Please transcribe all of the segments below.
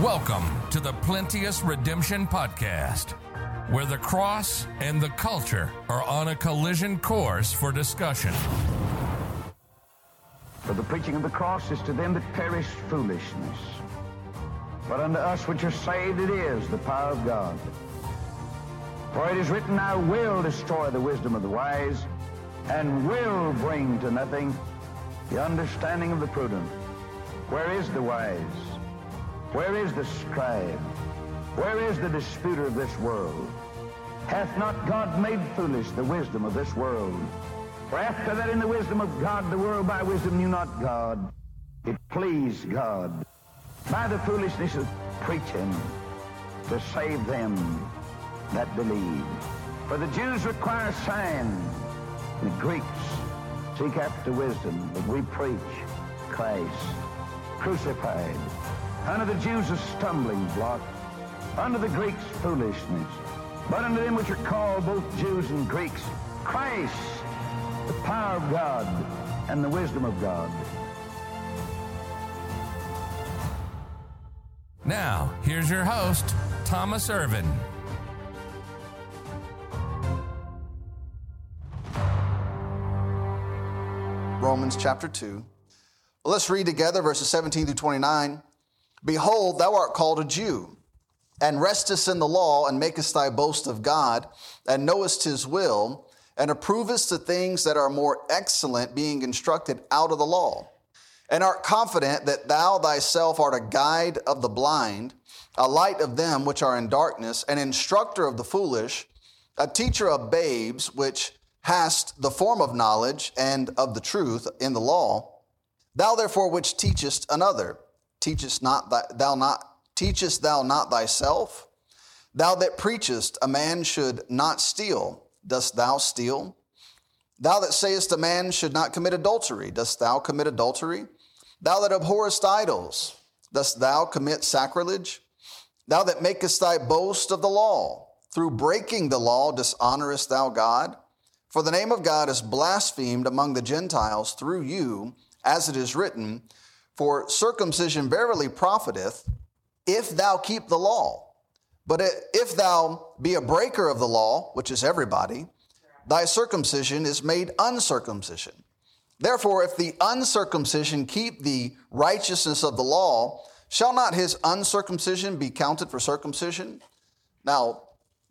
Welcome to the Plenteous Redemption Podcast, where the cross and the culture are on a collision course for discussion. For the preaching of the cross is to them that perish foolishness, but unto us which are saved it is the power of God. For it is written, I will destroy the wisdom of the wise, and will bring to nothing the understanding of the prudent. Where is the wise? Where is the scribe? Where is the disputer of this world? Hath not God made foolish the wisdom of this world? For after that in the wisdom of God, the world by wisdom knew not God. It pleased God by the foolishness of preaching to save them that believe. For the Jews require signs, the Greeks seek after wisdom, but we preach Christ crucified. Unto the Jews a stumbling block, unto the Greeks foolishness, but unto them which are called both Jews and Greeks, Christ, the power of God and the wisdom of God. Now, here's your host, Thomas Irvin. Romans chapter 2. Well, let's read together verses 17 through 29. Behold, thou art called a Jew, and restest in the law, and makest thy boast of God, and knowest his will, and approvest the things that are more excellent, being instructed out of the law, and art confident that thou thyself art a guide of the blind, a light of them which are in darkness, an instructor of the foolish, a teacher of babes, which hast the form of knowledge and of the truth in the law. Thou therefore which teachest another, teachest thou not thyself? Thou that preachest a man should not steal, dost thou steal? Thou that sayest a man should not commit adultery, dost thou commit adultery? Thou that abhorrest idols, dost thou commit sacrilege? Thou that makest thy boast of the law, through breaking the law dishonorest thou God? For the name of God is blasphemed among the Gentiles through you, as it is written, for circumcision verily profiteth, if thou keep the law. But if thou be a breaker of the law, which is everybody, thy circumcision is made uncircumcision. Therefore, if the uncircumcision keep the righteousness of the law, shall not his uncircumcision be counted for circumcision? Now,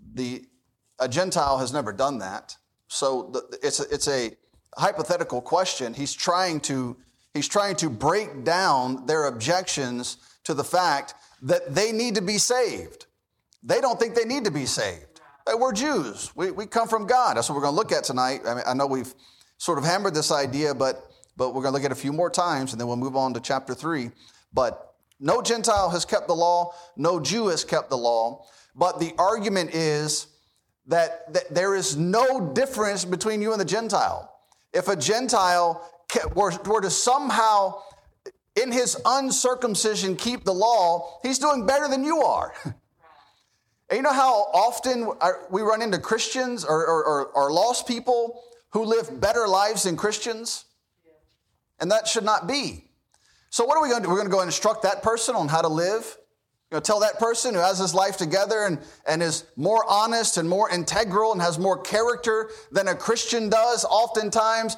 a Gentile has never done that. So it's a hypothetical question. He's trying to break down their objections to the fact that they need to be saved. They don't think they need to be saved. We're Jews. We come from God. That's what we're going to look at tonight. I mean, I know we've sort of hammered this idea, but we're going to look at it a few more times, and then we'll move on to chapter 3. But no Gentile has kept the law. No Jew has kept the law. But the argument is that there is no difference between you and the Gentile. If a Gentile were to somehow, in his uncircumcision, keep the law, he's doing better than you are. And you know how often we run into Christians or lost people who live better lives than Christians? And that should not be. So what are we going to do? We're going to go and instruct that person on how to live. You know, tell that person who has his life together and is more honest and more integral and has more character than a Christian does oftentimes.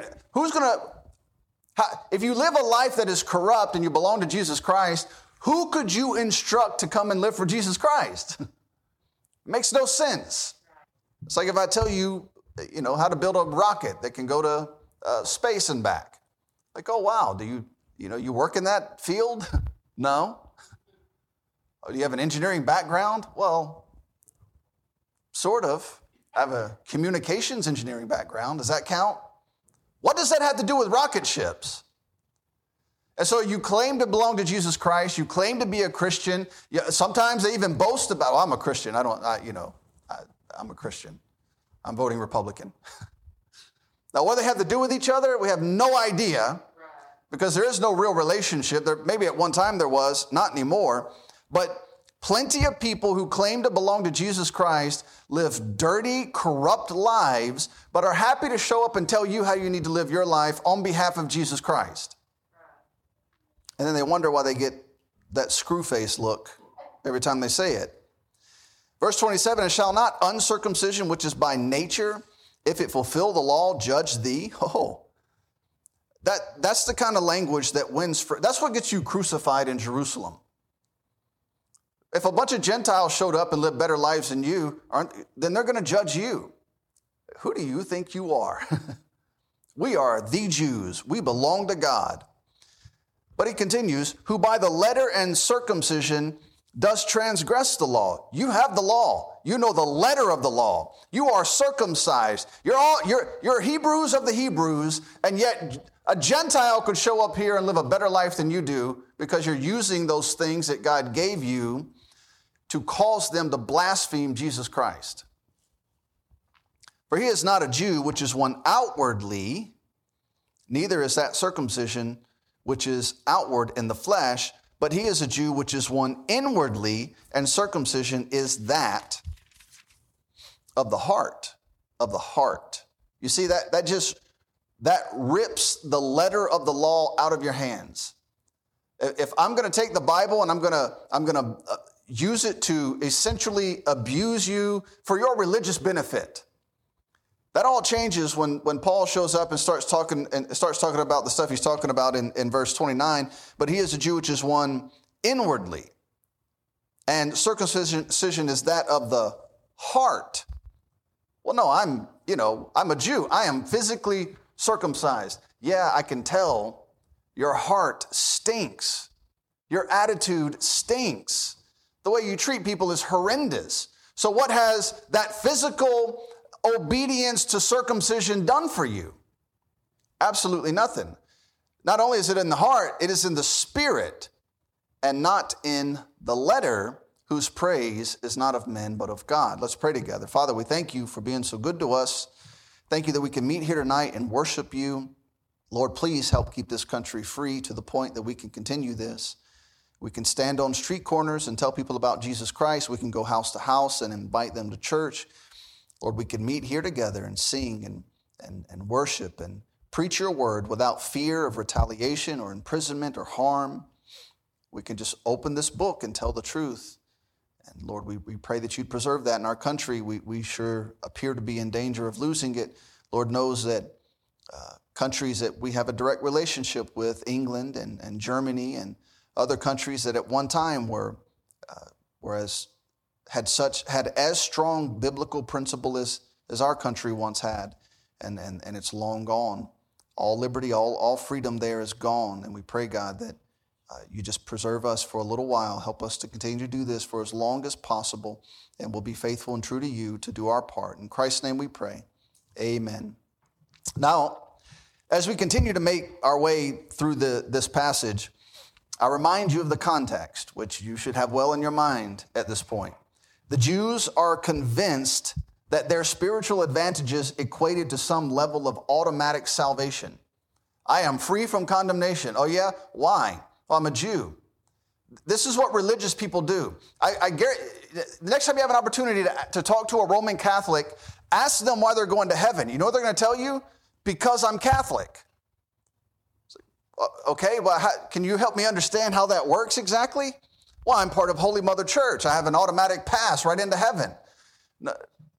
If you live a life that is corrupt and you belong to Jesus Christ, who could you instruct to come and live for Jesus Christ? It makes no sense. It's like if I tell you, how to build a rocket that can go to space and back. Like, oh, wow, do you work in that field? No. Do you have an engineering background? Well, sort of. I have a communications engineering background. Does that count? What does that have to do with rocket ships? And so you claim to belong to Jesus Christ. You claim to be a Christian. Sometimes they even boast about, I'm a Christian. I'm a Christian. I'm voting Republican. Now, what do they have to do with each other? We have no idea because there is no real relationship. Maybe at one time there was, not anymore. But plenty of people who claim to belong to Jesus Christ live dirty, corrupt lives, but are happy to show up and tell you how you need to live your life on behalf of Jesus Christ. And then they wonder why they get that screw face look every time they say it. Verse 27, and shall not uncircumcision, which is by nature, if it fulfill the law, judge thee? Oh, that's the kind of language that wins. That's what gets you crucified in Jerusalem. If a bunch of Gentiles showed up and lived better lives than you, then they're going to judge you. Who do you think you are? We are the Jews. We belong to God. But he continues, who by the letter and circumcision does transgress the law. You have the law. You know the letter of the law. You are circumcised. You're Hebrews of the Hebrews, and yet a Gentile could show up here and live a better life than you do because you're using those things that God gave you to cause them to blaspheme Jesus Christ. For he is not a Jew, which is one outwardly, neither is that circumcision, which is outward in the flesh, but he is a Jew, which is one inwardly, and circumcision is that of the heart, of the heart. You see, that rips the letter of the law out of your hands. If I'm going to take the Bible and I'm going to use it to essentially abuse you for your religious benefit, that all changes when Paul shows up and starts talking about the stuff he's talking about in verse 29. But he is a Jew, which is one inwardly, and circumcision is that of the heart. Well, no, I'm a Jew. I am physically circumcised. Yeah, I can tell your heart stinks. Your attitude stinks. The way you treat people is horrendous. So what has that physical obedience to circumcision done for you? Absolutely nothing. Not only is it in the heart, it is in the spirit and not in the letter, whose praise is not of men but of God. Let's pray together. Father, we thank you for being so good to us. Thank you that we can meet here tonight and worship you. Lord, please help keep this country free to the point that we can continue this. We can stand on street corners and tell people about Jesus Christ. We can go house to house and invite them to church. Lord, we can meet here together and sing and worship and preach your word without fear of retaliation or imprisonment or harm. We can just open this book and tell the truth. And Lord, we pray that you'd preserve that in our country. We sure appear to be in danger of losing it. Lord knows that countries that we have a direct relationship with, England and Germany and other countries that at one time had as strong biblical principle as our country once had, and it's long gone. All liberty, all freedom there is gone. And we pray, God, that you just preserve us for a little while. Help us to continue to do this for as long as possible, and we'll be faithful and true to you to do our part. In Christ's name we pray. Amen. Now, as we continue to make our way through this passage, I remind you of the context, which you should have well in your mind at this point. The Jews are convinced that their spiritual advantages equated to some level of automatic salvation. I am free from condemnation. Oh yeah? Why? Well, I'm a Jew. This is what religious people do. I the next time you have an opportunity to talk to a Roman Catholic, ask them why they're going to heaven. You know what they're going to tell you? Because I'm Catholic. Okay, well, can you help me understand how that works exactly? Well, I'm part of Holy Mother Church. I have an automatic pass right into heaven. No.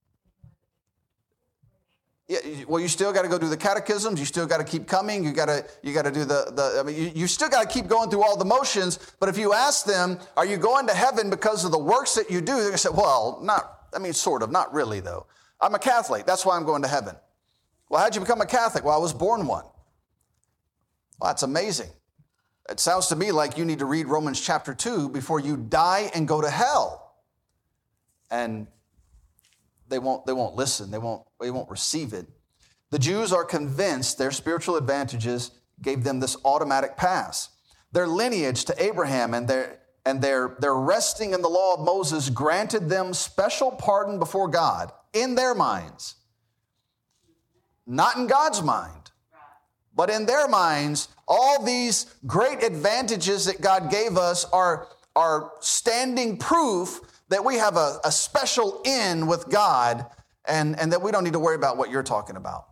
Yeah, well, you still got to go do the catechisms. You still got to keep coming. You got to do you still got to keep going through all the motions. But if you ask them, are you going to heaven because of the works that you do? They're going to say, well, sort of, not really though. I'm a Catholic. That's why I'm going to heaven. Well, how'd you become a Catholic? Well, I was born one. Well, that's amazing. It sounds to me like you need to read Romans chapter 2 before you die and go to hell. And they won't listen. They won't receive it. The Jews are convinced their spiritual advantages gave them this automatic pass. Their lineage to Abraham and their resting in the law of Moses granted them special pardon before God in their minds. Not in God's mind, but in their minds, all these great advantages that God gave us are standing proof that we have a special in with God and that we don't need to worry about what you're talking about.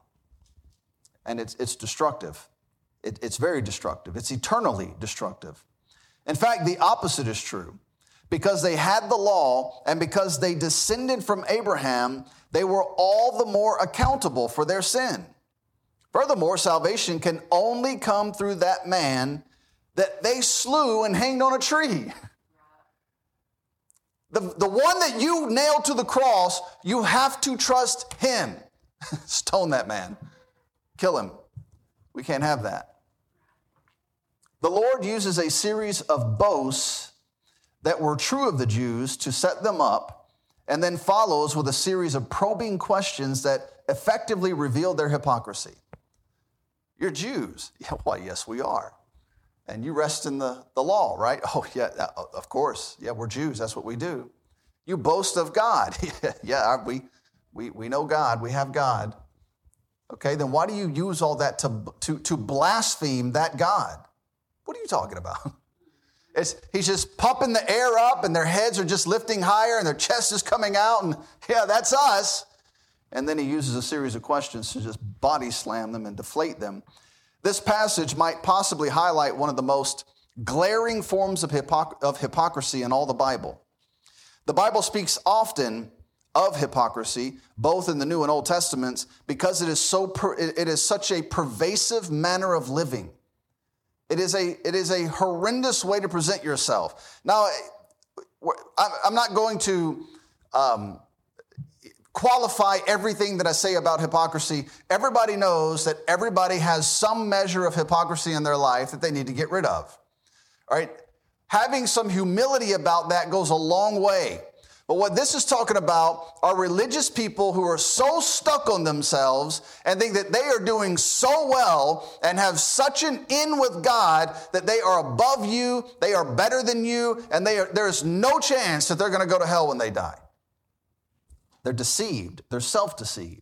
And it's destructive. It's very destructive. It's eternally destructive. In fact, the opposite is true. Because they had the law and because they descended from Abraham, they were all the more accountable for their sin. Furthermore, salvation can only come through that man that they slew and hanged on a tree. The one that you nailed to the cross, you have to trust him. Stone that man. Kill him. We can't have that. The Lord uses a series of boasts that were true of the Jews to set them up, and then follows with a series of probing questions that effectively reveal their hypocrisy. You're Jews. Yeah, well, yes, we are. And you rest in the law, right? Oh, yeah, of course. Yeah, we're Jews. That's what we do. You boast of God. Yeah, we know God. We have God. Okay, then why do you use all that to blaspheme that God? What are you talking about? He's just pumping the air up and their heads are just lifting higher and their chest is coming out and yeah, that's us. And then he uses a series of questions to just body slam them and deflate them. This passage might possibly highlight one of the most glaring forms of hypocrisy in all the Bible. The Bible speaks often of hypocrisy, both in the New and Old Testaments, because it is such a pervasive manner of living. It is a horrendous way to present yourself. Now, I'm not going to qualify everything that I say about hypocrisy. Everybody knows that everybody has some measure of hypocrisy in their life that they need to get rid of. All right? Having some humility about that goes a long way. But what this is talking about are religious people who are so stuck on themselves and think that they are doing so well and have such an in with God that they are above you, they are better than you, and there is no chance that they're going to go to hell when they die. They're deceived. They're self-deceived.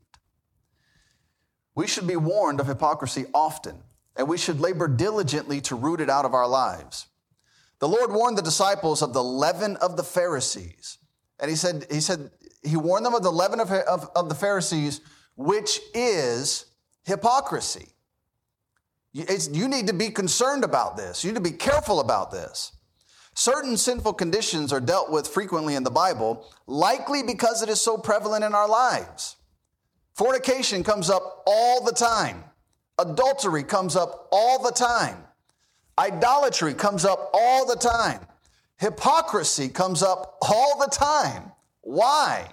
We should be warned of hypocrisy often, and we should labor diligently to root it out of our lives. The Lord warned the disciples of the leaven of the Pharisees. And he warned them of the leaven of the Pharisees, which is hypocrisy. You need to be concerned about this. You need to be careful about this. Certain sinful conditions are dealt with frequently in the Bible, likely because it is so prevalent in our lives. Fornication comes up all the time. Adultery comes up all the time. Idolatry comes up all the time. Hypocrisy comes up all the time. Why?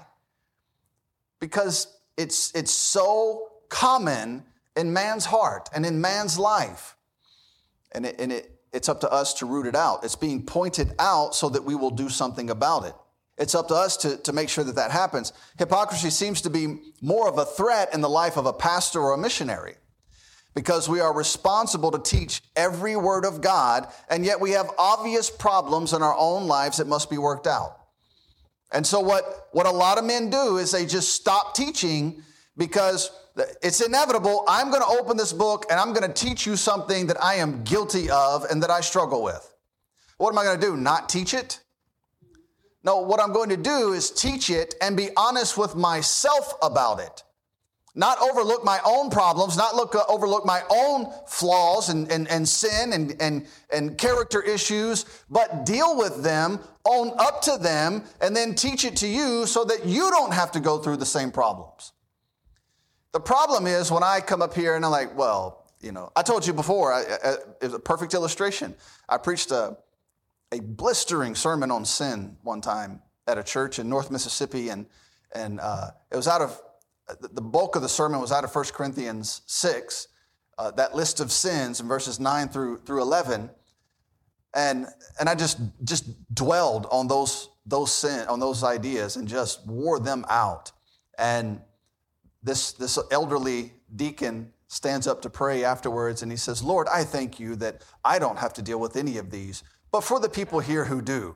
Because it's so common in man's heart and in man's life. And it's up to us to root it out. It's being pointed out so that we will do something about it. It's up to us to make sure that happens. Hypocrisy seems to be more of a threat in the life of a pastor or a missionary, because we are responsible to teach every word of God, and yet we have obvious problems in our own lives that must be worked out. And so what a lot of men do is they just stop teaching because it's inevitable. I'm going to open this book and I'm going to teach you something that I am guilty of and that I struggle with. What am I going to do? Not teach it? No, what I'm going to do is teach it and be honest with myself about it. Not overlook my own problems, not overlook my own flaws and sin and character issues, but deal with them, own up to them, and then teach it to you so that you don't have to go through the same problems. The problem is when I come up here and I'm like, well, I told you before, it was a perfect illustration. I preached a blistering sermon on sin one time at a church in North Mississippi, and it was out of the bulk of the sermon was out of 1 Corinthians 6, that list of sins in verses 9 through 11. And I just dwelled on those ideas and just wore them out. And this elderly deacon stands up to pray afterwards, and he says, Lord, I thank you that I don't have to deal with any of these, but for the people here who do.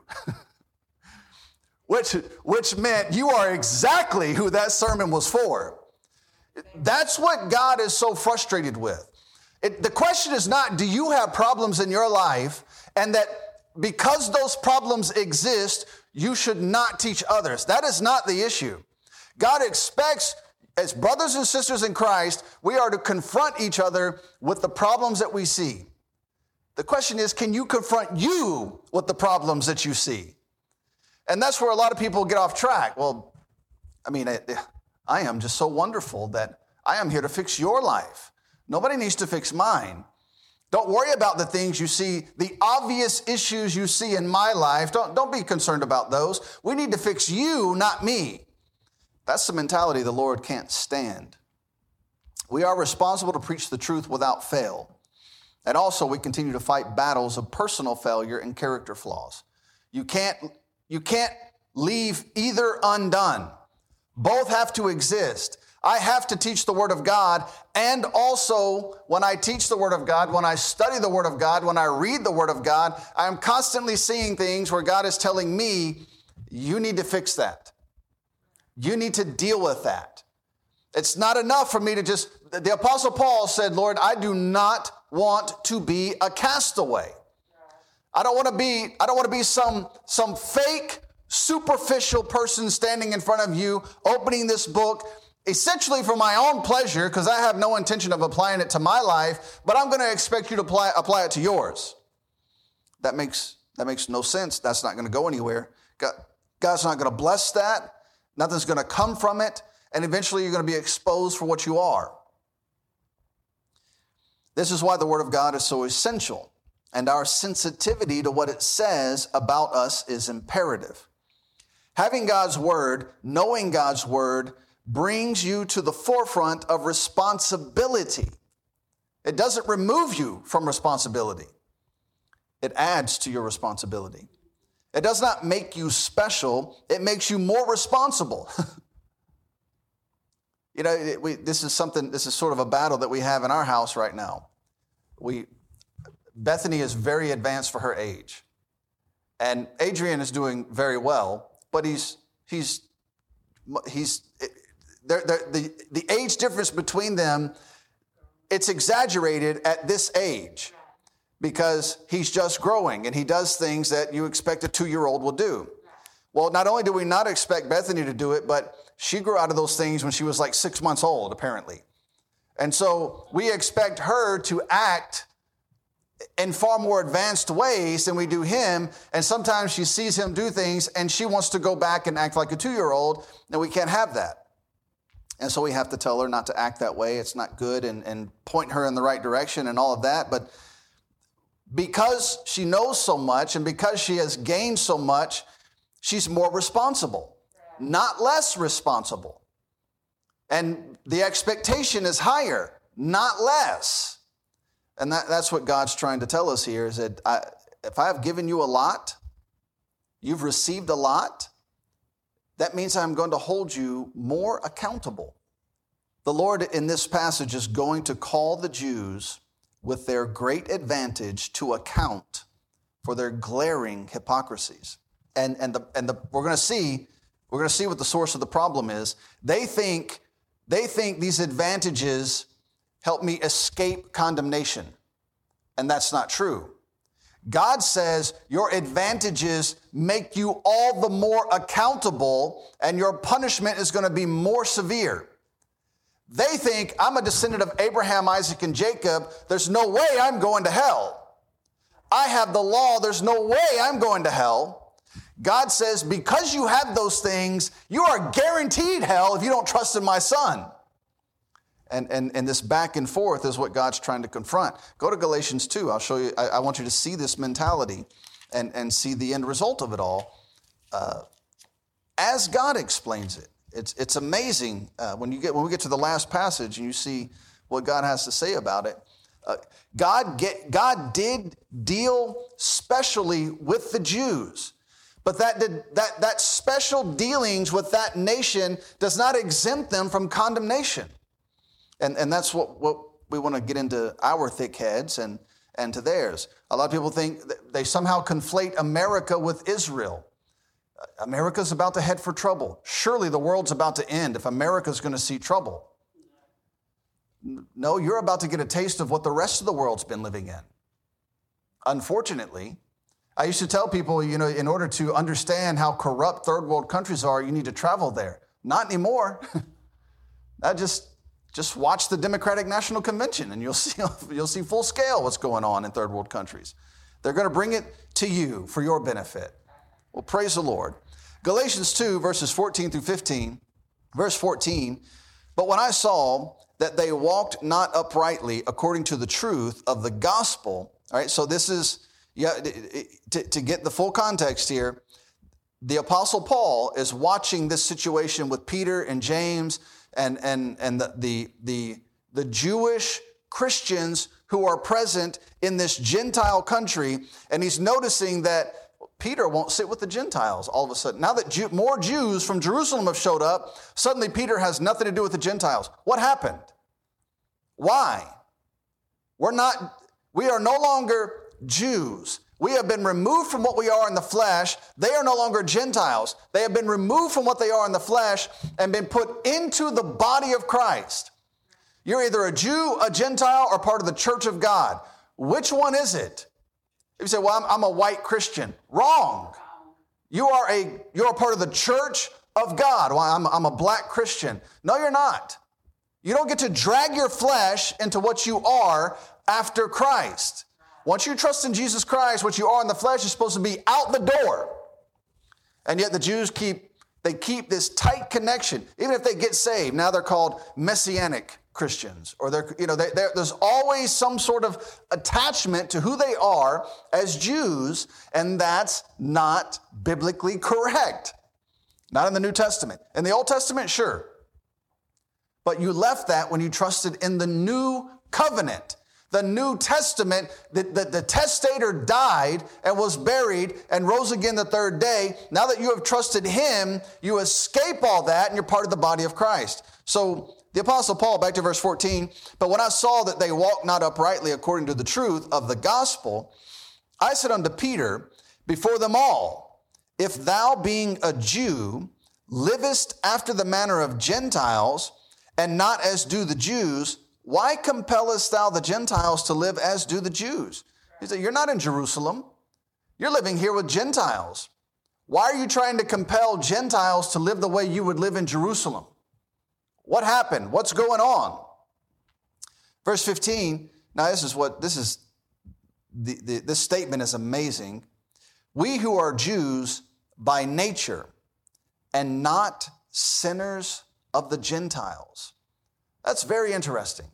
Which meant you are exactly who that sermon was for. That's what God is so frustrated with. The question is not, do you have problems in your life, and that because those problems exist, you should not teach others. That is not the issue. God expects, as brothers and sisters in Christ, we are to confront each other with the problems that we see. The question is, can you confront you with the problems that you see? And that's where a lot of people get off track. Well, I mean, I am just so wonderful that I am here to fix your life. Nobody needs to fix mine. Don't worry about the things you see, the obvious issues you see in my life. Don't be concerned about those. We need to fix you, not me. That's the mentality the Lord can't stand. We are responsible to preach the truth without fail. And also, we continue to fight battles of personal failure and character flaws. You can't leave either undone. Both have to exist. I have to teach the Word of God, and also when I teach the Word of God, when I study the Word of God, when I read the Word of God, I am constantly seeing things where God is telling me, you need to fix that. You need to deal with that. It's not enough for me to just, the Apostle Paul said, Lord, I do not want to be a castaway. I don't want to be some fake, superficial person standing in front of you, opening this book, essentially for my own pleasure, because I have no intention of applying it to my life, but I'm going to expect you to apply it to yours. That makes no sense. That's not going to go anywhere. God's not going to bless that. Nothing's going to come from it. And eventually you're going to be exposed for what you are. This is why the Word of God is so essential. And our sensitivity to what it says about us is imperative. Having God's Word, knowing God's Word, brings you to the forefront of responsibility. It doesn't remove you from responsibility. It adds to your responsibility. It does not make you special. It makes you more responsible. You know, this is sort of a battle that we have in our house right now. Bethany is very advanced for her age. And Adrian is doing very well, but the age difference between them, it's exaggerated at this age because he's just growing and he does things that you expect a 2-year-old will do. Well, not only do we not expect Bethany to do it, but she grew out of those things when she was like 6 months old, apparently. And so we expect her to act in far more advanced ways than we do him. And sometimes she sees him do things and she wants to go back and act like a 2-year-old, and we can't have that. And so we have to tell her not to act that way. It's not good, and point her in the right direction and all of that. But because she knows so much and because she has gained so much, she's more responsible, not less responsible. And the expectation is higher, not less. And that's what God's trying to tell us here is that if I have given you a lot, you've received a lot, that means I'm going to hold you more accountable. The Lord in this passage is going to call the Jews with their great advantage to account for their glaring hypocrisies. And we're going to see what the source of the problem is. They think these advantages help me escape condemnation. And that's not true. God says your advantages make you all the more accountable and your punishment is going to be more severe. They think I'm a descendant of Abraham, Isaac, and Jacob. There's no way I'm going to hell. I have the law. There's no way I'm going to hell. God says, because you have those things, you are guaranteed hell if you don't trust in my Son. And this back and forth is what God's trying to confront. Go to Galatians 2. I'll show you. I want you to see this mentality and see the end result of it all as God explains it. It's amazing when we get to the last passage and you see what God has to say about it. God did deal specially with the Jews. But that special dealings with that nation does not exempt them from condemnation. And that's what we want to get into our thick heads and to theirs. A lot of people think they somehow conflate America with Israel. America's about to head for trouble. Surely the world's about to end if America's going to see trouble. No, you're about to get a taste of what the rest of the world's been living in. Unfortunately, I used to tell people, in order to understand how corrupt third world countries are, you need to travel there. Not anymore. That just Just watch the Democratic National Convention and you'll see full scale what's going on in third world countries. They're going to bring it to you for your benefit. Well, praise the Lord. Galatians 2, verses 14 through 15, verse 14, but when I saw that they walked not uprightly according to the truth of the gospel, all right, so this is, to get the full context here, the Apostle Paul is watching this situation with Peter and James and the Jewish Christians who are present in this Gentile country, and he's noticing that Peter won't sit with the Gentiles all of a sudden. Now that more Jews from Jerusalem have showed up, suddenly Peter has nothing to do with the Gentiles. What happened? Why? We are no longer Jews. We have been removed from what we are in the flesh. They are no longer Gentiles. They have been removed from what they are in the flesh and been put into the body of Christ. You're either a Jew, a Gentile, or part of the church of God. Which one is it? If you say, well, I'm a white Christian. Wrong. You are a part of the church of God. Well, I'm a black Christian. No, you're not. You don't get to drag your flesh into what you are after Christ. Once you trust in Jesus Christ, what you are in the flesh is supposed to be out the door. And yet the Jews keep this tight connection. Even if they get saved, now they're called Messianic Christians. Or there's always some sort of attachment to who they are as Jews, and that's not biblically correct. Not in the New Testament. In the Old Testament, sure. But you left that when you trusted in the new covenant. The New Testament, the testator died and was buried and rose again the third day. Now that you have trusted him, you escape all that and you're part of the body of Christ. So the Apostle Paul, back to verse 14, but when I saw that they walked not uprightly according to the truth of the gospel, I said unto Peter before them all, if thou being a Jew livest after the manner of Gentiles and not as do the Jews, why compellest thou the Gentiles to live as do the Jews? He said, you're not in Jerusalem. You're living here with Gentiles. Why are you trying to compel Gentiles to live the way you would live in Jerusalem? What happened? What's going on? Verse 15, now this statement is amazing. We who are Jews by nature and not sinners of the Gentiles. That's very interesting.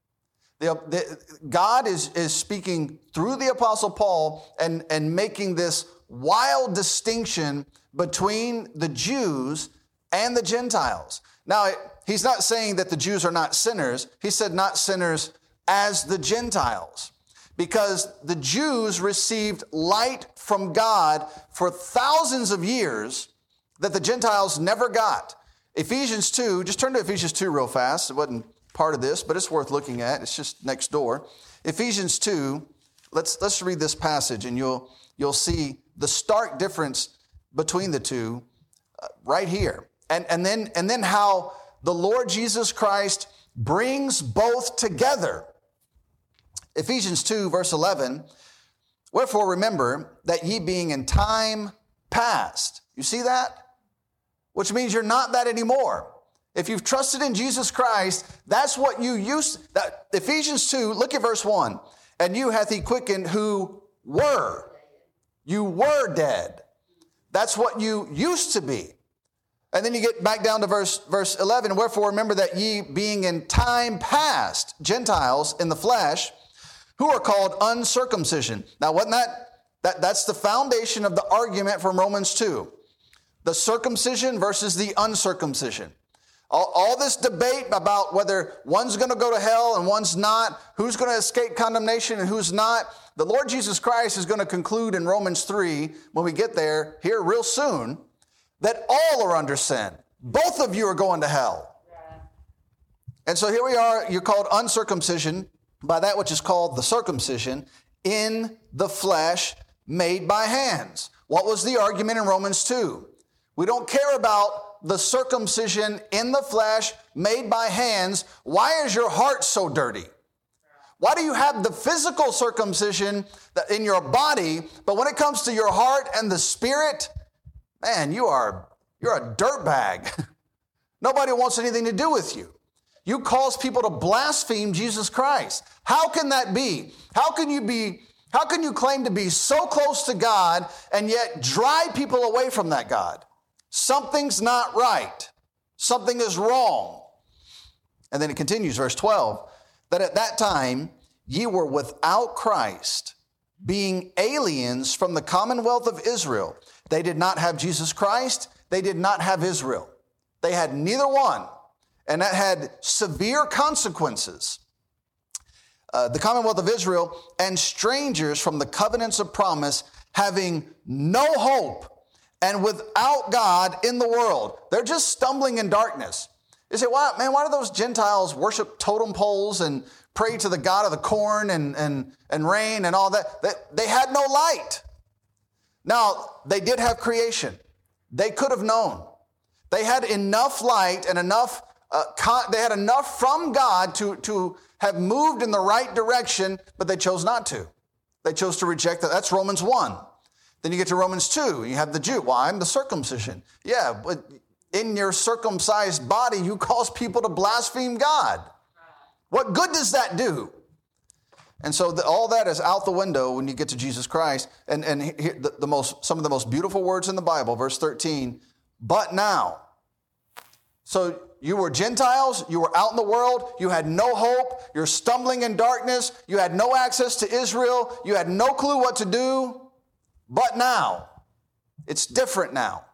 God is speaking through the Apostle Paul and making this wild distinction between the Jews and the Gentiles. Now, he's not saying that the Jews are not sinners. He said not sinners as the Gentiles, because the Jews received light from God for thousands of years that the Gentiles never got. Ephesians 2, just turn to Ephesians 2 real fast. It wasn't part of this, but it's worth looking at. It's just next door. Ephesians 2, let's read this passage and you'll see the stark difference between the two right here. And then how the Lord Jesus Christ brings both together. Ephesians 2, verse 11, wherefore remember that ye being in time past. You see that? Which means you're not that anymore. If you've trusted in Jesus Christ, that's what you used. Ephesians 2, look at verse 1. And you hath he quickened who were. You were dead. That's what you used to be. And then you get back down to verse 11. Wherefore remember that ye being in time past, Gentiles in the flesh, who are called uncircumcision. Now, wasn't that's the foundation of the argument from Romans 2. The circumcision versus the uncircumcision. All this debate about whether one's going to go to hell and one's not, who's going to escape condemnation and who's not, the Lord Jesus Christ is going to conclude in Romans 3, when we get there, here real soon, that all are under sin. Both of you are going to hell. Yeah. And so here we are, you're called uncircumcision by that which is called the circumcision in the flesh made by hands. What was the argument in Romans 2? We don't care about the circumcision in the flesh made by hands. Why is your heart so dirty? Why do you have the physical circumcision in your body, but when it comes to your heart and the spirit, man, you're a dirtbag. Nobody wants anything to do with you. You cause people to blaspheme Jesus Christ. How can that be? How can you claim to be so close to God and yet drive people away from that God? Something's not right. Something is wrong. And then it continues, verse 12, that at that time ye were without Christ, being aliens from the commonwealth of Israel. They did not have Jesus Christ. They did not have Israel. They had neither one. And that had severe consequences. The commonwealth of Israel and strangers from the covenants of promise, having no hope and without God in the world. They're just stumbling in darkness. You say, why do those Gentiles worship totem poles and pray to the God of the corn and rain and all that? They had no light. Now, they did have creation. They could have known. They had enough light and enough, they had enough from God to have moved in the right direction, but they chose not to. They chose to reject that. That's Romans 1. Then you get to Romans 2. You have the Jew. Well, I'm the circumcision. Yeah, but in your circumcised body, you cause people to blaspheme God. What good does that do? And so all that is out the window when you get to Jesus Christ. And here, some of the most beautiful words in the Bible, verse 13, but now. So you were Gentiles, you were out in the world, you had no hope, you're stumbling in darkness, you had no access to Israel, you had no clue what to do. But now, it's different now.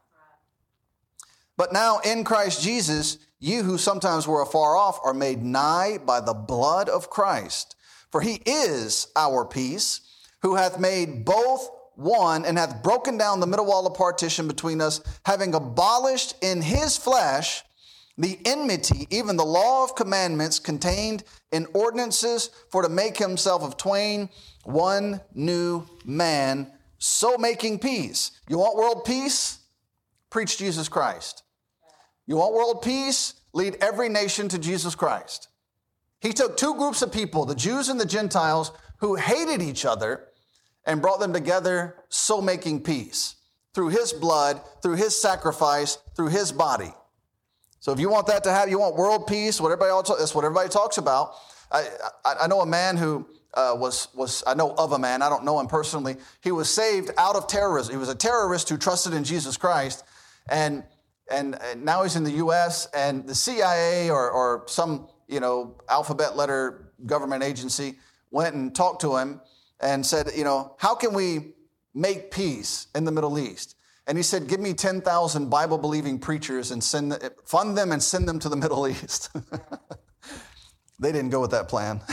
But now in Christ Jesus, you who sometimes were afar off are made nigh by the blood of Christ. For he is our peace, who hath made both one and hath broken down the middle wall of partition between us, having abolished in his flesh the enmity, even the law of commandments contained in ordinances, for to make himself of twain one new man, so making peace. You want world peace? Preach Jesus Christ. You want world peace? Lead every nation to Jesus Christ. He took two groups of people, the Jews and the Gentiles, who hated each other and brought them together, so making peace through his blood, through his sacrifice, through his body. So if you want that to happen, you want world peace, that's what everybody talks about. I know a man who I know of a man, I don't know him personally. He was saved out of terrorism. He was a terrorist who trusted in Jesus Christ. And now he's in the U.S. and the CIA or some, alphabet letter government agency went and talked to him and said, how can we make peace in the Middle East? And he said, give me 10,000 Bible-believing preachers and fund them and send them to the Middle East. They didn't go with that plan.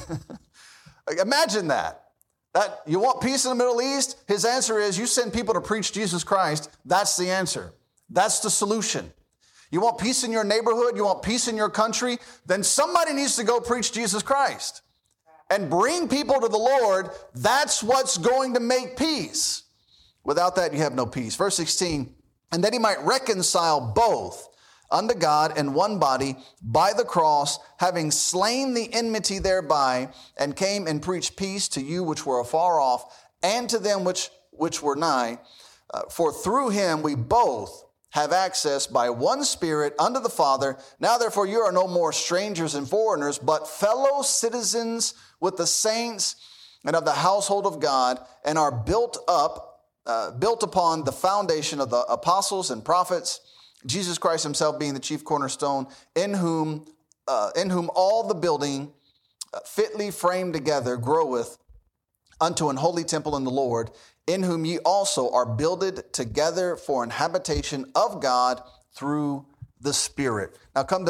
Imagine that you want peace in the Middle East? His answer is you send people to preach Jesus Christ. That's the answer. That's the solution. You want peace in your neighborhood? You want peace in your country? Then somebody needs to go preach Jesus Christ and bring people to the Lord. That's what's going to make peace. Without that, you have no peace. Verse 16, and that he might reconcile both unto God in one body by the cross, having slain the enmity thereby, and came and preached peace to you which were afar off, and to them which were nigh. For through him we both have access by one Spirit unto the Father. Now therefore you are no more strangers and foreigners, but fellow citizens with the saints and of the household of God, and are built upon the foundation of the apostles and prophets, Jesus Christ himself being the chief cornerstone, in whom all the building fitly framed together groweth unto an holy temple in the Lord, in whom ye also are builded together for an habitation of God through the Spirit. Now come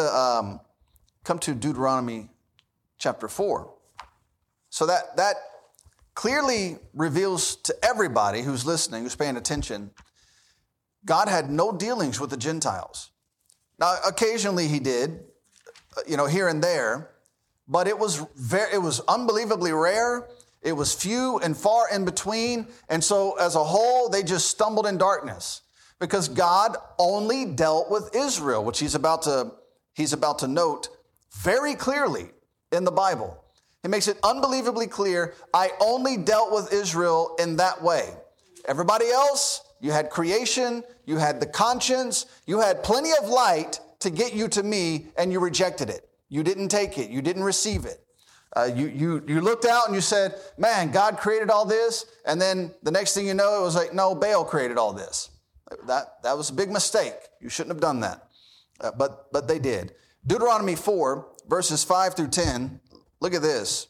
to Deuteronomy chapter 4. So that clearly reveals to everybody who's listening, who's paying attention, God had no dealings with the Gentiles. Now, occasionally he did, here and there, but it was unbelievably rare. It was few and far in between. And so as a whole, they just stumbled in darkness because God only dealt with Israel, which he's about to note very clearly in the Bible. He makes it unbelievably clear, I only dealt with Israel in that way. Everybody else, you had creation, you had the conscience, you had plenty of light to get you to me, and you rejected it. You didn't take it. You didn't receive it. You looked out and you said, man, God created all this. And then the next thing you know, it was like, no, Baal created all this. That was a big mistake. You shouldn't have done that. But they did. Deuteronomy 4, verses 5 through 10. Look at this.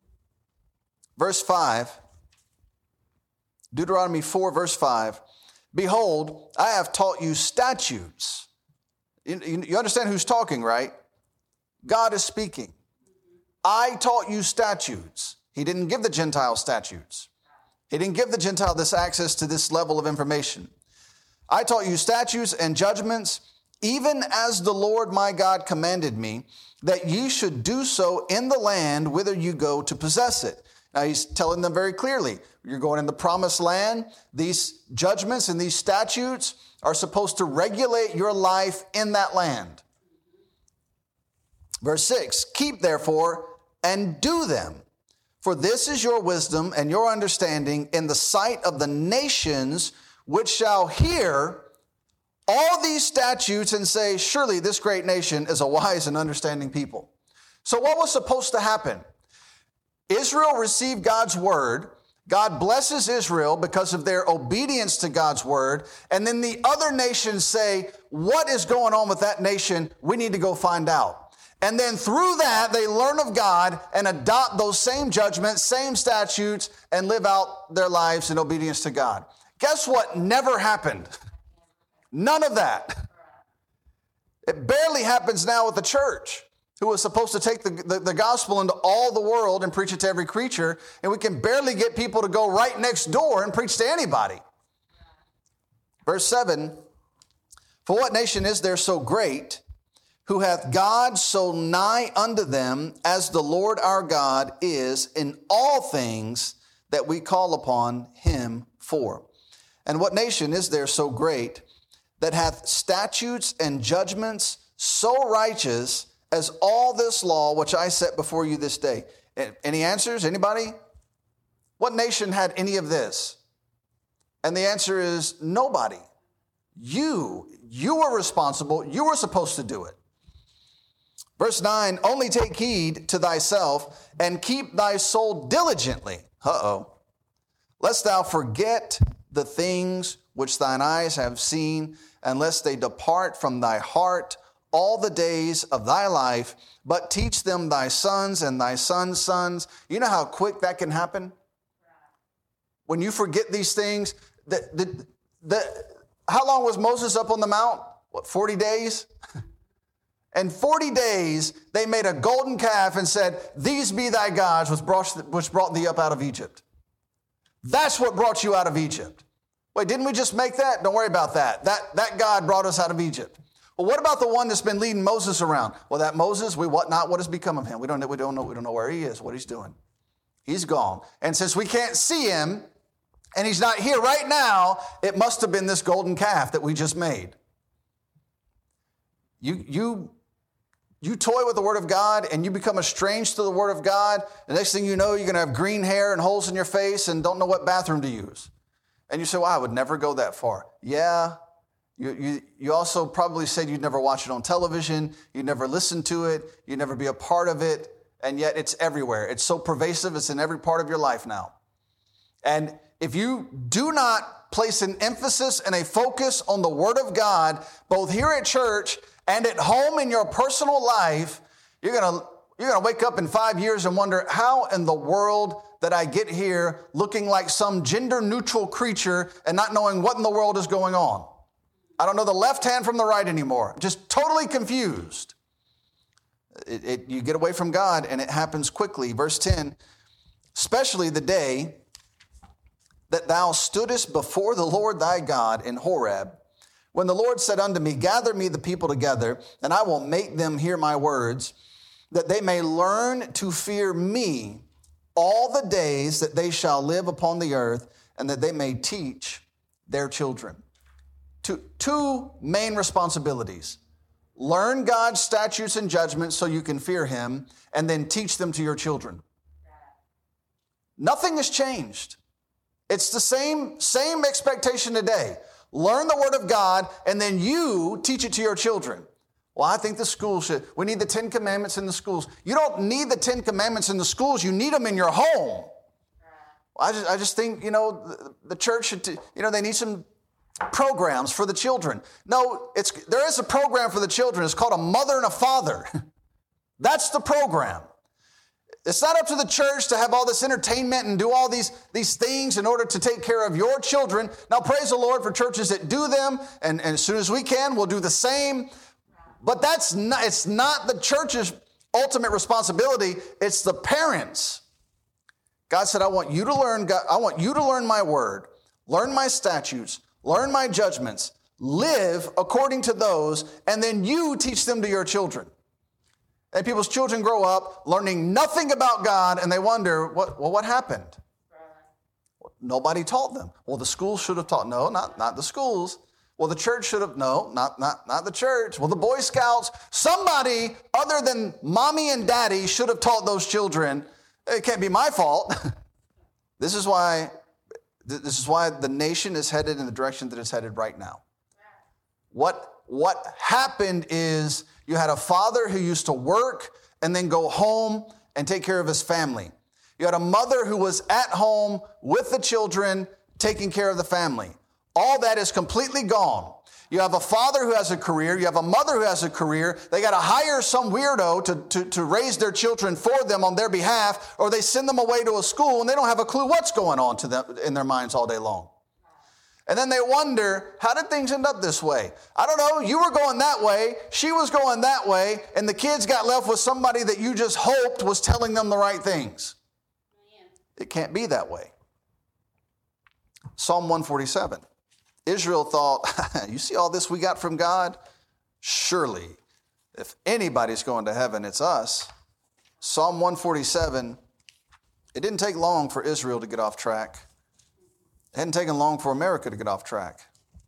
Verse 5. Deuteronomy 4, verse 5. Behold, I have taught you statutes. You understand who's talking, right? God is speaking. I taught you statutes. He didn't give the Gentile statutes. He didn't give the Gentile this access to this level of information. I taught you statutes and judgments, even as the Lord my God commanded me, that ye should do so in the land whither you go to possess it. Now he's telling them very clearly, you're going in the promised land. These judgments and these statutes are supposed to regulate your life in that land. Verse 6, keep therefore and do them. For this is your wisdom and your understanding in the sight of the nations, which shall hear all these statutes and say, surely this great nation is a wise and understanding people. So what was supposed to happen? Israel received God's word. God blesses Israel because of their obedience to God's word. And then the other nations say, what is going on with that nation? We need to go find out. And then through that, they learn of God and adopt those same judgments, same statutes, and live out their lives in obedience to God. Guess what never happened? None of that. It barely happens now with the church, who is supposed to take the gospel into all the world and preach it to every creature, and we can barely get people to go right next door and preach to anybody. Verse 7, for what nation is there so great, who hath God so nigh unto them as the Lord our God is in all things that we call upon him for? And what nation is there so great that hath statutes and judgments so righteous as all this law which I set before you this day? Any answers? Anybody? What nation had any of this? And the answer is nobody. You were responsible. You were supposed to do it. Verse 9, only take heed to thyself and keep thy soul diligently. Lest thou forget the things which thine eyes have seen, unless they depart from thy heart all the days of thy life, but teach them thy sons and thy sons' sons. You know how quick that can happen? When you forget these things, how long was Moses up on the mount? 40 days? And 40 days, they made a golden calf and said, these be thy gods which brought thee up out of Egypt. That's what brought you out of Egypt. Wait, didn't we just make that? Don't worry about that. That God brought us out of Egypt. Well, what about the one that's been leading Moses around? Well, that Moses, what has become of him? We don't know where he is, what he's doing. He's gone. And since we can't see him, and he's not here right now, it must have been this golden calf that we just made. You toy with the Word of God and you become estranged to the Word of God. The next thing you know, you're going to have green hair and holes in your face and don't know what bathroom to use. And you say, well, I would never go that far. Yeah. You also probably said you'd never watch it on television. You'd never listen to it. You'd never be a part of it. And yet it's everywhere. It's so pervasive. It's in every part of your life now. And if you do not place an emphasis and a focus on the Word of God, both here at church and at home in your personal life, you're going to wake up in 5 years and wonder, how in the world did I get here looking like some gender-neutral creature and not knowing what in the world is going on? I don't know the left hand from the right anymore. Just totally confused. You get away from God and it happens quickly. Verse 10, especially the day that thou stoodest before the Lord thy God in Horeb, when the Lord said unto me, gather me the people together, and I will make them hear my words, that they may learn to fear me all the days that they shall live upon the earth, and that they may teach their children. Two main responsibilities. Learn God's statutes and judgments so you can fear him, and then teach them to your children. Nothing has changed. It's the same expectation today. Learn the Word of God, and then you teach it to your children. Well, I think the schools should. We need the 10 Commandments in the schools. You don't need the 10 Commandments in the schools. You need them in your home. I just think, the church should, they need some programs for the children. No, there is a program for the children. It's called a mother and a father. That's the program. It's not up to the church to have all this entertainment and do all these things in order to take care of your children. Now, praise the Lord for churches that do them, and as soon as we can, we'll do the same. But it's not the church's ultimate responsibility. It's the parents. God said, I want you to learn my word, learn my statutes, learn my judgments, live according to those, and then you teach them to your children. And people's children grow up learning nothing about God, and they wonder, what happened? Nobody taught them. Well, the schools should have taught. No, not the schools. Well, the church should have. No, not the church. Well, the Boy Scouts, somebody other than mommy and daddy should have taught those children. It can't be my fault. This is why the nation is headed in the direction that it's headed right now. What happened is you had a father who used to work and then go home and take care of his family. You had a mother who was at home with the children, taking care of the family. All that is completely gone. You have a father who has a career. You have a mother who has a career. They got to hire some weirdo to raise their children for them on their behalf, or they send them away to a school and they don't have a clue what's going on to them in their minds all day long. And then they wonder, how did things end up this way? I don't know. You were going that way. She was going that way. And the kids got left with somebody that you just hoped was telling them the right things. It can't be that way. Psalm 147. Israel thought, you see all this we got from God? Surely, if anybody's going to heaven, it's us. Psalm 147, it didn't take long for Israel to get off track. It hadn't taken long for America to get off track.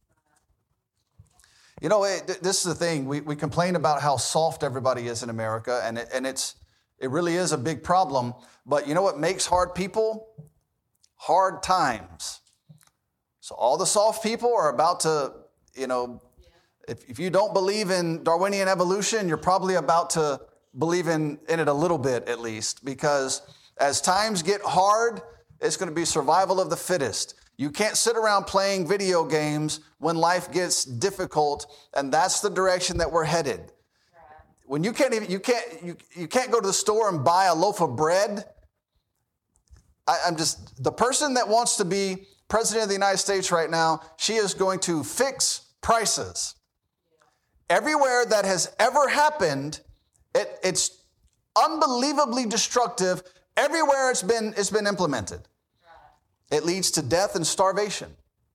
This is the thing. We complain about how soft everybody is in America, and it really is a big problem. But you know what makes hard people? Hard times. So all the soft people are about to, if you don't believe in Darwinian evolution, you're probably about to believe in it a little bit at least, because as times get hard, it's going to be survival of the fittest. You can't sit around playing video games when life gets difficult, and that's the direction that we're headed. When you can't go to the store and buy a loaf of bread. The person that wants to be President of the United States right now, she is going to fix prices. Everywhere that has ever happened, it's unbelievably destructive. Everywhere it's been implemented. It leads to death and starvation.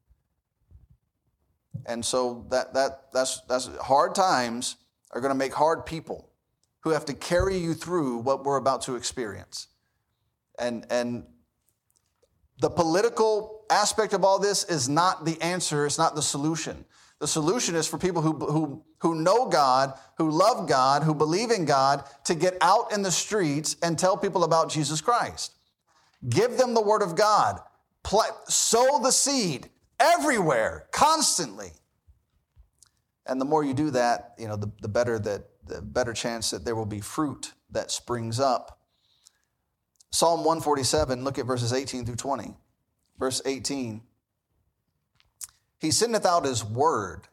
And so that's hard times are going to make hard people who have to carry you through what we're about to experience. And the political aspect of all this is not the answer. It's not the solution. The solution is for people who know God, who love God, who believe in God, to get out in the streets and tell people about Jesus Christ. Give them the word of God. Sow the seed everywhere, constantly. And the more you do that, the better chance that there will be fruit that springs up. Psalm 147, look at verses 18 through 20. Verse 18. He sendeth out his word,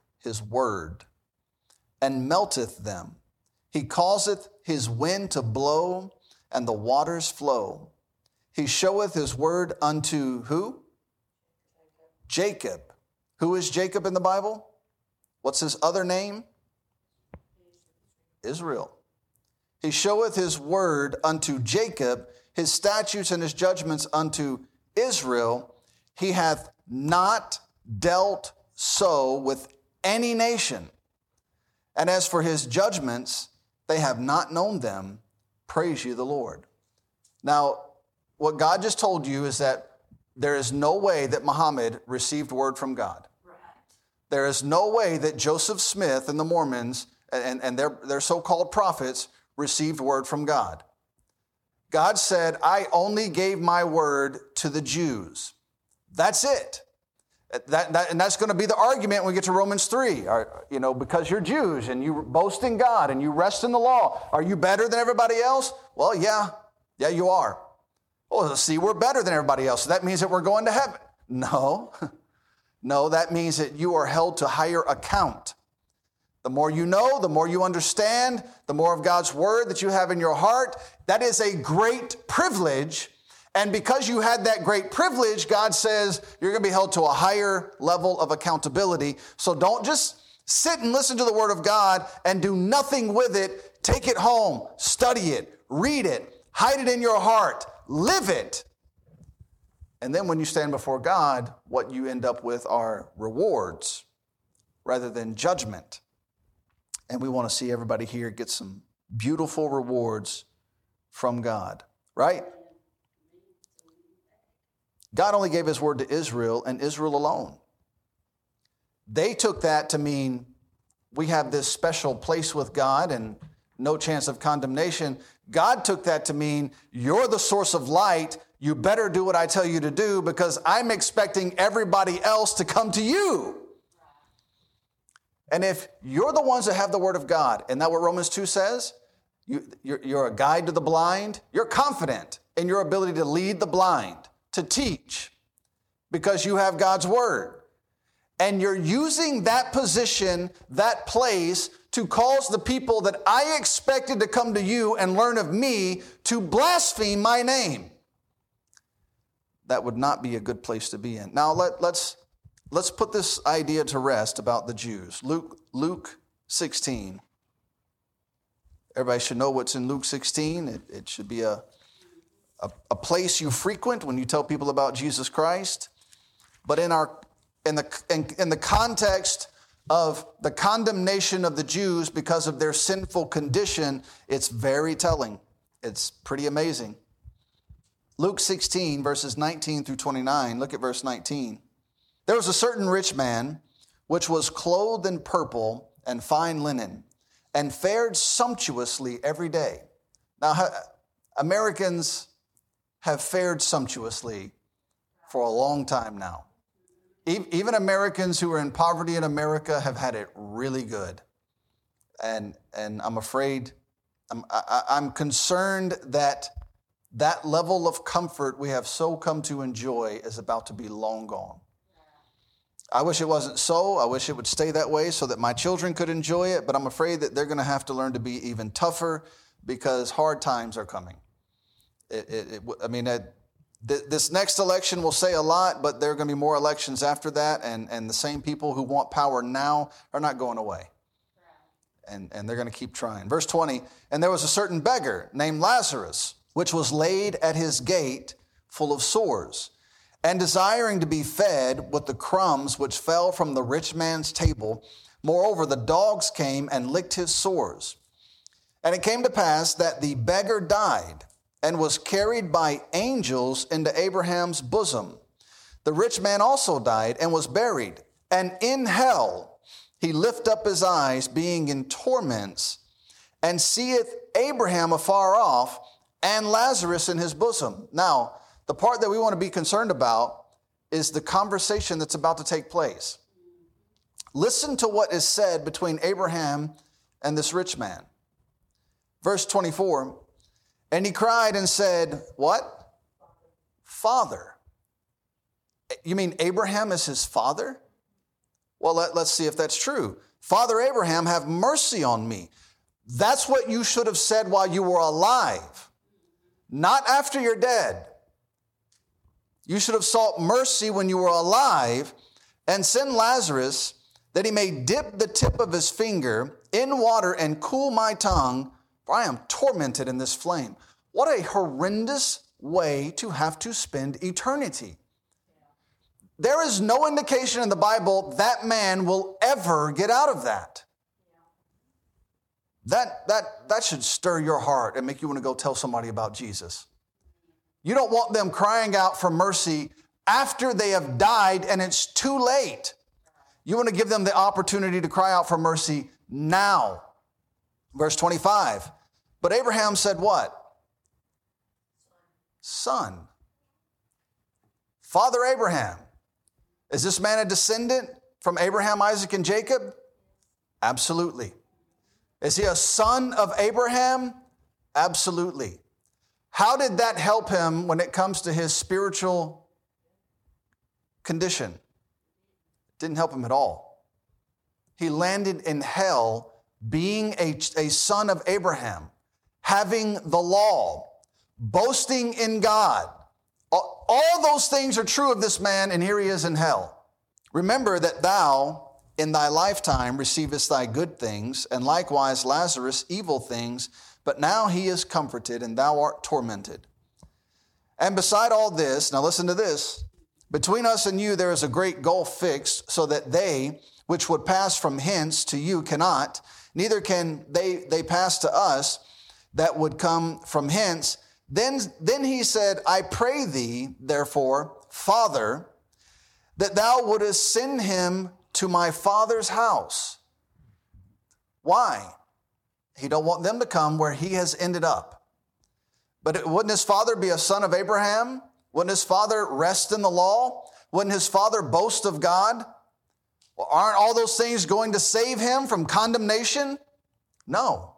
and melteth them. He causeth his wind to blow, and the waters flow. He showeth his word unto who? Jacob. Who is Jacob in the Bible? What's his other name? Israel. He showeth his word unto Jacob, his statutes and his judgments unto Israel. He hath not dealt so with any nation. And as for his judgments, they have not known them. Praise you, the Lord. Now, what God just told you is that there is no way that Muhammad received word from God. Right. There is no way that Joseph Smith and the Mormons and their so-called prophets received word from God. God said, I only gave my word to the Jews. That's it. And that's going to be the argument when we get to Romans 3. Because you're Jews and you boast in God and you rest in the law, are you better than everybody else? Well, yeah, you are. Well, see, we're better than everybody else. So that means that we're going to heaven. No, that means that you are held to higher account. The more you know, the more you understand, the more of God's word that you have in your heart. That is a great privilege. And because you had that great privilege, God says you're going to be held to a higher level of accountability. So don't just sit and listen to the word of God and do nothing with it. Take it home, study it, read it, hide it in your heart, live it. And then when you stand before God, what you end up with are rewards rather than judgment. And we want to see everybody here get some beautiful rewards from God, right? God only gave his word to Israel and Israel alone. They took that to mean we have this special place with God and no chance of condemnation. God took that to mean you're the source of light. You better do what I tell you to do because I'm expecting everybody else to come to you. And if you're the ones that have the word of God, isn't that what Romans 2 says? You're a guide to the blind. You're confident in your ability to lead the blind, to teach, because you have God's word. And you're using that position, that place, to cause the people that I expected to come to you and learn of me to blaspheme my name. That would not be a good place to be in. Now, let's put this idea to rest about the Jews. Luke 16. Everybody should know what's in Luke 16. It should be a place you frequent when you tell people about Jesus Christ. But in the context of the condemnation of the Jews because of their sinful condition, it's very telling. It's pretty amazing. Luke 16, verses 19 through 29. Look at verse 19. There was a certain rich man which was clothed in purple and fine linen and fared sumptuously every day. Now, Americans have fared sumptuously for a long time now. Even Americans who are in poverty in America have had it really good. And I'm afraid, I'm concerned that level of comfort we have so come to enjoy is about to be long gone. I wish it wasn't so. I wish it would stay that way so that my children could enjoy it, but I'm afraid that they're going to have to learn to be even tougher because hard times are coming. This next election will say a lot, but there are going to be more elections after that, and the same people who want power now are not going away. And they're going to keep trying. Verse 20, and there was a certain beggar named Lazarus, which was laid at his gate full of sores, and desiring to be fed with the crumbs which fell from the rich man's table. Moreover, the dogs came and licked his sores. And it came to pass that the beggar died and was carried by angels into Abraham's bosom. The rich man also died and was buried. And in hell he lift up his eyes, being in torments, and seeth Abraham afar off, and Lazarus in his bosom. Now, the part that we want to be concerned about is the conversation that's about to take place. Listen to what is said between Abraham and this rich man. Verse 24, and he cried and said, what? Father. You mean Abraham is his father? Well, let's see if that's true. Father Abraham, have mercy on me. That's what you should have said while you were alive, not after you're dead. You should have sought mercy when you were alive, and send Lazarus that he may dip the tip of his finger in water and cool my tongue, for I am tormented in this flame. What a horrendous way to have to spend eternity. There is no indication in the Bible that man will ever get out of that. That should stir your heart and make you want to go tell somebody about Jesus. You don't want them crying out for mercy after they have died and it's too late. You want to give them the opportunity to cry out for mercy now. Verse 25. But Abraham said what? Son. Father Abraham, Is this man a descendant from Abraham, Isaac, and Jacob? Absolutely. Is he a son of Abraham? Absolutely. How did that help him when it comes to his spiritual condition? It didn't help him at all. He landed in hell being a son of Abraham, having the law, boasting in God. All those things are true of this man, and here he is in hell. Remember that thou in thy lifetime receivest thy good things, and likewise Lazarus evil things, but now he is comforted, and thou art tormented. And beside all this, now listen to this, between us and you there is a great gulf fixed, so that they which would pass from hence to you cannot, neither can they pass to us that would come from hence. Then he said, I pray thee, therefore, Father, that thou wouldest send him to my father's house. Why? He don't want them to come where he has ended up. But wouldn't his father be a son of Abraham? Wouldn't his father rest in the law? Wouldn't his father boast of God? Well, aren't all those things going to save him from condemnation? No.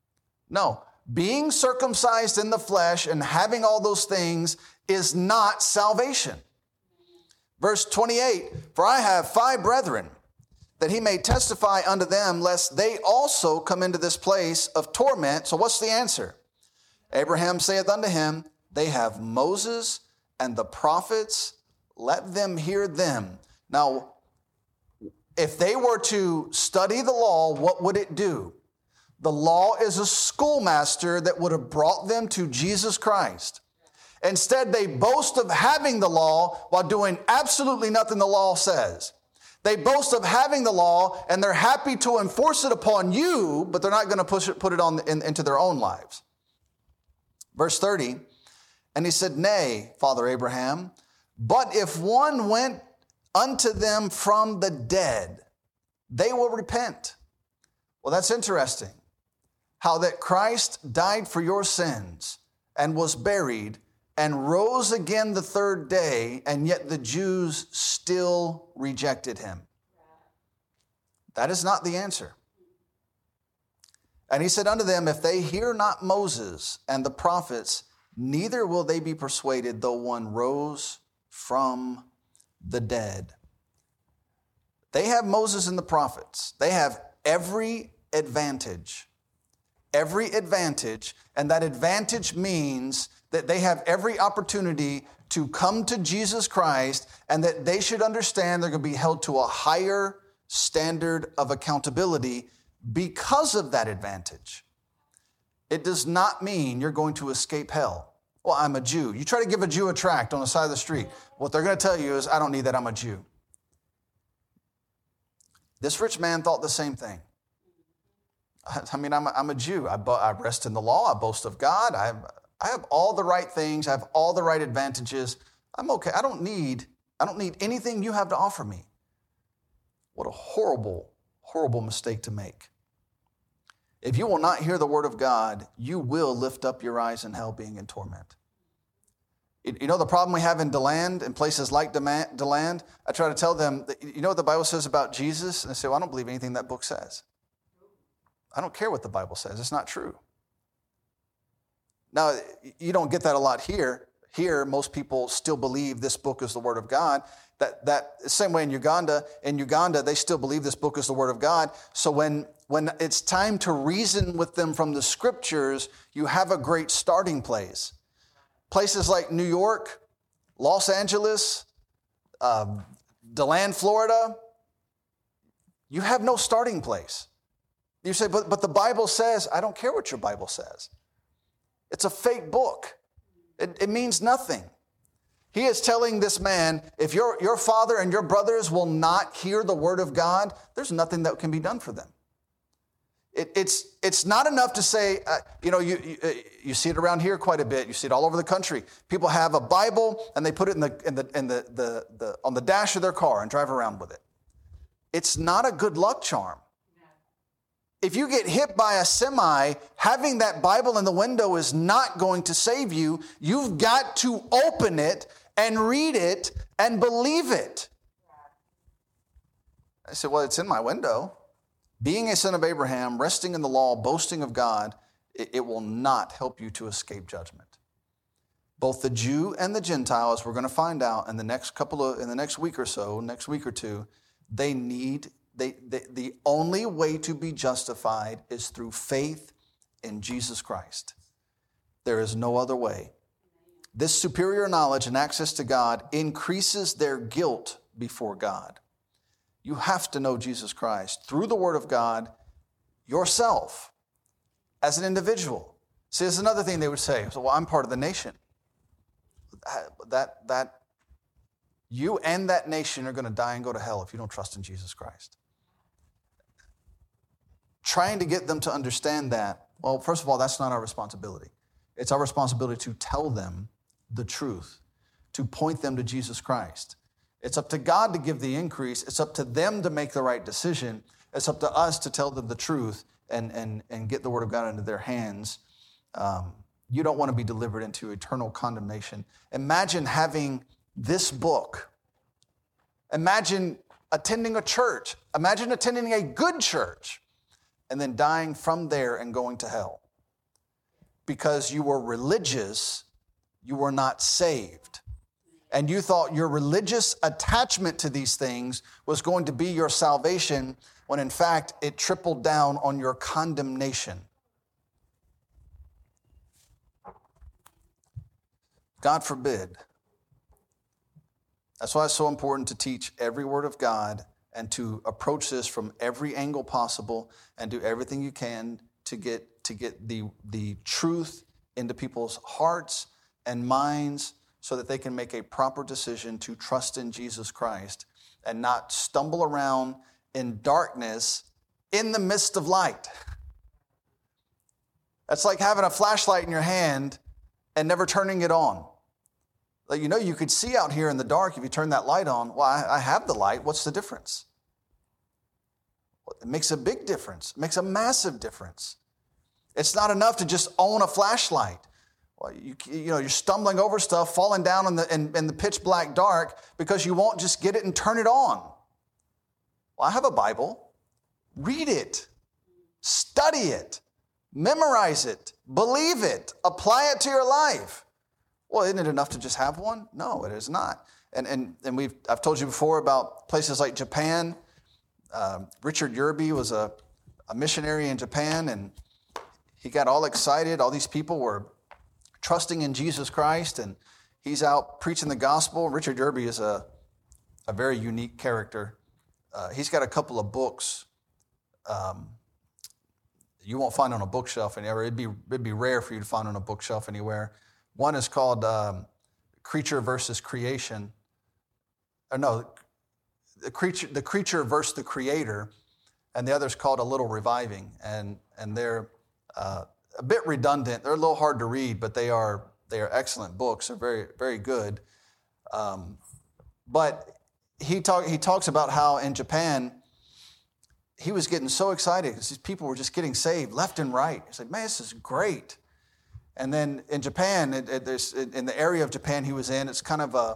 Being circumcised in the flesh and having all those things is not salvation. Verse 28, for I have 5 brethren, that he may testify unto them, lest they also come into this place of torment. So what's the answer? Abraham saith unto him, they have Moses and the prophets, let them hear them. Now, if they were to study the law, what would it do? The law is a schoolmaster that would have brought them to Jesus Christ. Instead, they boast of having the law while doing absolutely nothing the law says. They boast of having the law, and they're happy to enforce it upon you, but they're not going to put it into their own lives. Verse 30, and he said, nay, Father Abraham, but if one went unto them from the dead, they will repent. Well, that's interesting. How that Christ died for your sins and was buried and rose again the 3rd day, and yet the Jews still rejected him. That is not the answer. And he said unto them, if they hear not Moses and the prophets, neither will they be persuaded, though one rose from the dead. They have Moses and the prophets. They have every advantage, and that advantage means that they have every opportunity to come to Jesus Christ, and that they should understand they're going to be held to a higher standard of accountability because of that advantage. It does not mean you're going to escape hell. Well, I'm a Jew. You try to give a Jew a tract on the side of the street. What they're going to tell you is, I don't need that, I'm a Jew. This rich man thought the same thing. I mean, I'm a Jew. I rest in the law. I boast of God. I have all the right things. I have all the right advantages. I'm okay. I don't need anything you have to offer me. What a horrible, horrible mistake to make. If you will not hear the word of God, you will lift up your eyes in hell, being in torment. You know the problem we have in DeLand, in places like DeLand? I try to tell them, you know what the Bible says about Jesus? And they say, well, I don't believe anything that book says. I don't care what the Bible says. It's not true. Now, you don't get that a lot here. Here, most people still believe this book is the Word of God. That same way in Uganda, they still believe this book is the Word of God. So when it's time to reason with them from the Scriptures, you have a great starting place. Places like New York, Los Angeles, DeLand, Florida, you have no starting place. You say, but the Bible says, I don't care what your Bible says. It's a fake book. It means nothing. He is telling this man, if your father and your brothers will not hear the word of God, there's nothing that can be done for them. It's not enough to say, you see it around here quite a bit. You see it all over the country. People have a Bible and they put it on the dash of their car and drive around with it. It's not a good luck charm. If you get hit by a semi, having that Bible in the window is not going to save you. You've got to open it and read it and believe it. I said, well, it's in my window. Being a son of Abraham, resting in the law, boasting of God, it will not help you to escape judgment. Both the Jew and the Gentile, as we're going to find out in the next week or so, next week or two, the only way to be justified is through faith in Jesus Christ. There is no other way. This superior knowledge and access to God increases their guilt before God. You have to know Jesus Christ through the Word of God yourself as an individual. See, there's another thing they would say. So, well, I'm part of the nation. That you and that nation are going to die and go to hell if you don't trust in Jesus Christ. Trying to get them to understand that, well, first of all, that's not our responsibility. It's our responsibility to tell them the truth, to point them to Jesus Christ. It's up to God to give the increase. It's up to them to make the right decision. It's up to us to tell them the truth and get the Word of God into their hands. You don't want to be delivered into eternal condemnation. Imagine having this book. Imagine attending a church. Imagine attending a good church and then dying from there and going to hell. Because you were religious, you were not saved. And you thought your religious attachment to these things was going to be your salvation, when in fact it tripled down on your condemnation. God forbid. That's why it's so important to teach every word of God and to approach this from every angle possible and do everything you can to get the truth into people's hearts and minds so that they can make a proper decision to trust in Jesus Christ and not stumble around in darkness in the midst of light. That's like having a flashlight in your hand and never turning it on. Like, you could see out here in the dark if you turn that light on. Well, I have the light. What's the difference? It makes a big difference. It makes a massive difference. It's not enough to just own a flashlight. Well, you're stumbling over stuff, falling down in the pitch black dark because you won't just get it and turn it on. Well, I have a Bible. Read it. Study it. Memorize it. Believe it. Apply it to your life. Well, isn't it enough to just have one? No, it is not. And I've told you before about places like Japan. Richard Yerby was a missionary in Japan, and he got all excited. All these people were trusting in Jesus Christ, and he's out preaching the gospel. Richard Yerby is a very unique character. He's got a couple of books you won't find on a bookshelf anywhere. It'd be rare for you to find on a bookshelf anywhere. One is called Creature versus Creation. The Creature versus the Creator, and the other is called A Little Reviving. And they're a bit redundant. They're a little hard to read, but they are excellent books. They're very, very good. But he talks about how in Japan he was getting so excited because these people were just getting saved left and right. He's like, man, this is great. And then in Japan, in the area of Japan he was in, it's kind of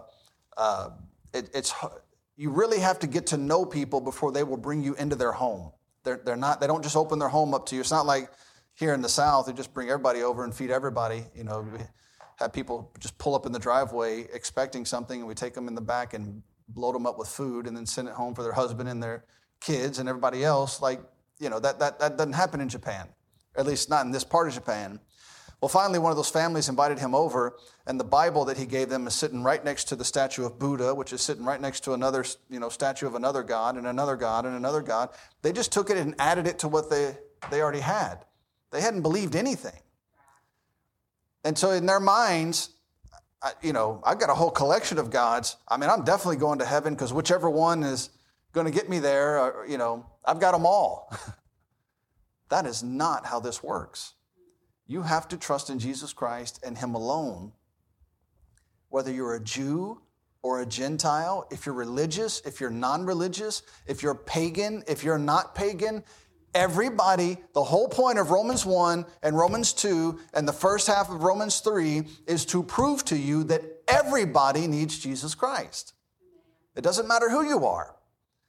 you really have to get to know people before they will bring you into their home. They don't just open their home up to you. It's not like here in the South, they just bring everybody over and feed everybody. We have people just pull up in the driveway expecting something, and we take them in the back and load them up with food and then send it home for their husband and their kids and everybody else. That doesn't happen in Japan, or at least not in this part of Japan. Well, finally, one of those families invited him over, and the Bible that he gave them is sitting right next to the statue of Buddha, which is sitting right next to another, statue of another god and another god and another god. They just took it and added it to what they already had. They hadn't believed anything. And so in their minds, I've got a whole collection of gods. I mean, I'm definitely going to heaven because whichever one is going to get me there, I've got them all. That is not how this works. You have to trust in Jesus Christ and Him alone. Whether you're a Jew or a Gentile, if you're religious, if you're non-religious, if you're pagan, if you're not pagan, everybody, the whole point of Romans 1 and Romans 2 and the first half of Romans 3 is to prove to you that everybody needs Jesus Christ. It doesn't matter who you are.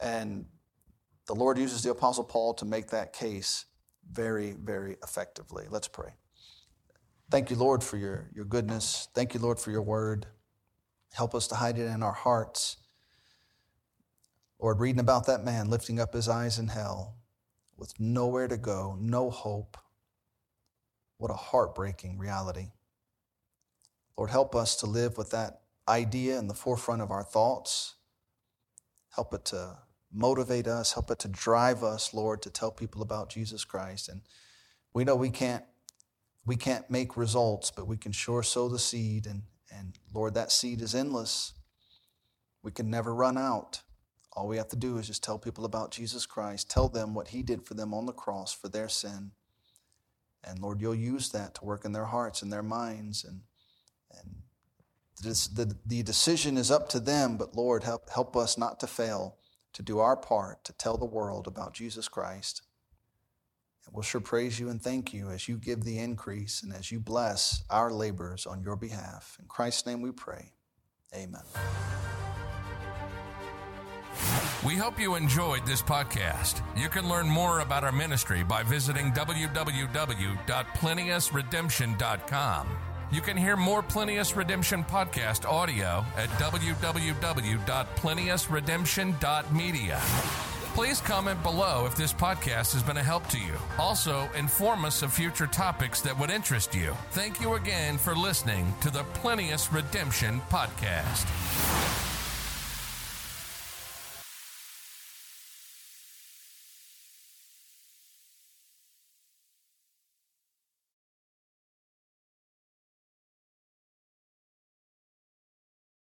And the Lord uses the Apostle Paul to make that case very, very effectively. Let's pray. Thank you, Lord, for your goodness. Thank you, Lord, for your word. Help us to hide it in our hearts. Lord, reading about that man lifting up his eyes in hell with nowhere to go, no hope. What a heartbreaking reality. Lord, help us to live with that idea in the forefront of our thoughts. Help it to motivate us. Help it to drive us, Lord, to tell people about Jesus Christ. And we know we can't make results, but we can sure sow the seed. And Lord, that seed is endless. We can never run out. All we have to do is just tell people about Jesus Christ. Tell them what he did for them on the cross for their sin. And Lord, you'll use that to work in their hearts and their minds. And the decision is up to them, but Lord, help us not to fail to do our part to tell the world about Jesus Christ. And we'll sure praise you and thank you as you give the increase and as you bless our labors on your behalf. In Christ's name we pray. Amen. We hope you enjoyed this podcast. You can learn more about our ministry by visiting www.plenteousredemption.com. You can hear more Plenteous Redemption podcast audio at www.plenteousredemption.media. Please comment below if this podcast has been a help to you. Also, inform us of future topics that would interest you. Thank you again for listening to the Plenteous Redemption podcast.